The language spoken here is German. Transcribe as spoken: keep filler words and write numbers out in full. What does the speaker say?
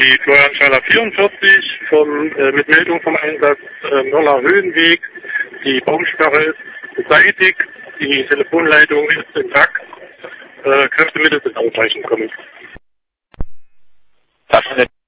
die Florian-Schaller vierundvierzig vom, äh, mit Meldung vom Einsatz äh, Möller Höhenweg. Die Baumsperre ist beseitigt, die Telefonleitung ist intakt. Äh, Kräftemittel sind ausreichend kommen. Das